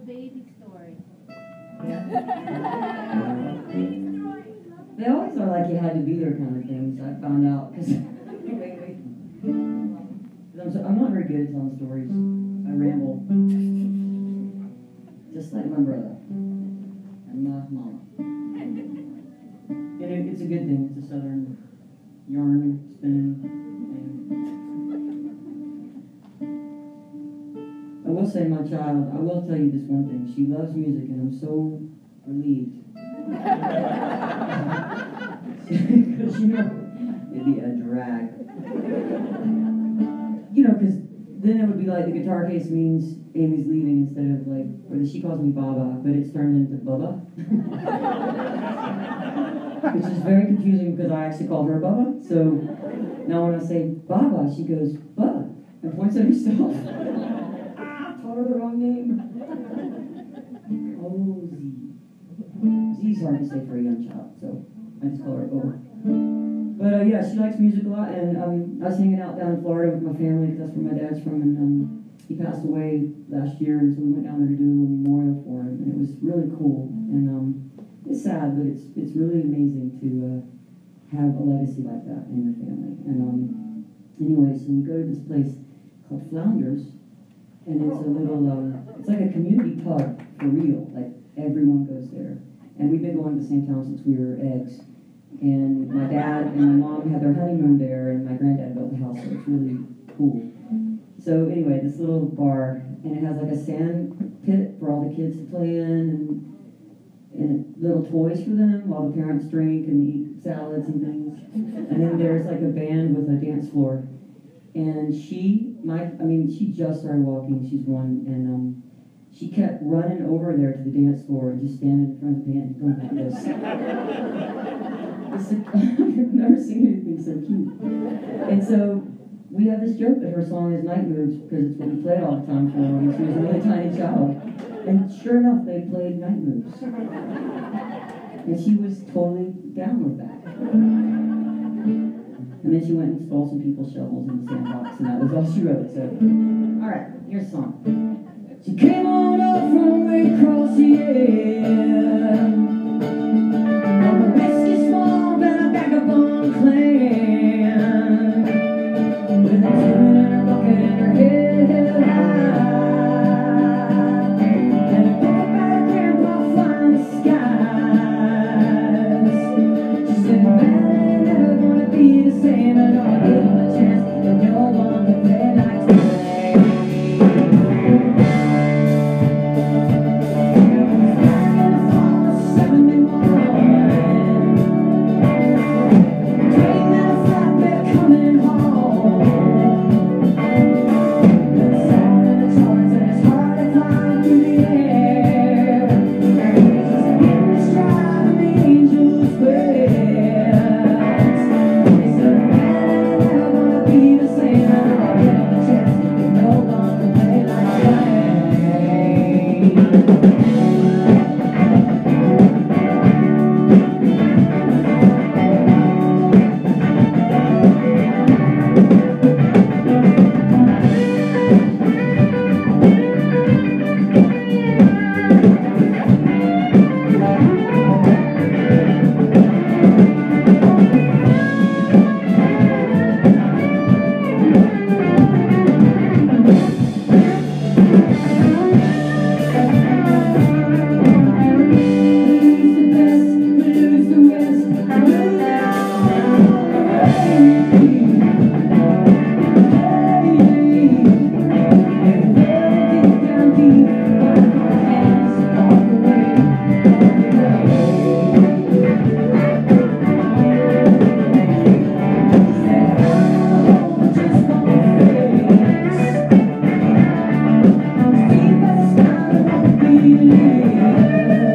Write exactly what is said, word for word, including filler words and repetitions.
basic story. They always are like you had to be there kind of things. I found out because I'm, so, I'm not very good at telling stories. I ramble, just like my brother and my mama. And it, it's a good thing. It's a southern yarn spinning thing. I will say, my child, I will tell you this one thing. She loves music, and I'm so relieved. Because, you know, it'd be a drag. You know, because then it would be like the guitar case means Amy's leaving instead of like, or she calls me Baba, but it's turned into Bubba. Which is very confusing because I actually called her Bubba. So now when I say Baba, she goes, Bubba, and points at herself. Ah, told her the wrong name. Oh, Z. Z's hard to say for a young child, so I just call her O. But uh, yeah, she likes music a lot, and um, I was hanging out down in Florida with my family because that's where my dad's from, and um, he passed away last year, and so we went down there to do a little memorial for him, and it was really cool. And um, it's sad, but it's it's really amazing to uh, have a legacy like that in your family. And um, anyway, so we go to this place called Flounders, and it's a little, um, it's like a community pub for real. Like everyone goes there, and we've been going to the same town since we were eggs. And my dad and my mom had their honeymoon there, and my granddad built the house, so it's really cool. So anyway, this little bar, and it has like a sand pit for all the kids to play in, and, and little toys for them while the parents drink and eat salads and things. And then there's like a band with a dance floor. And she, my, I mean, she just started walking, she's one, and um, she kept running over there to the dance floor and just standing in front of the band and going like this. I've never seen anything so cute. And so we have this joke that her song is Night Moves because it's what we played all the time for her when she was a really tiny child. And sure enough, they played Night Moves. And she was totally down with that. And then she went and stole some people's shovels in the sandbox, and that was all she wrote. So, all right, here's a song. She came on up from way across the air. On a whiskey swamp and a vagabond clan, with a tune and a bucket in her head held high, and a book about her grandpa flying the skies. She said, man, ain't never gonna be the same, and I'll give him a chance, and no one can play like today. Yeah.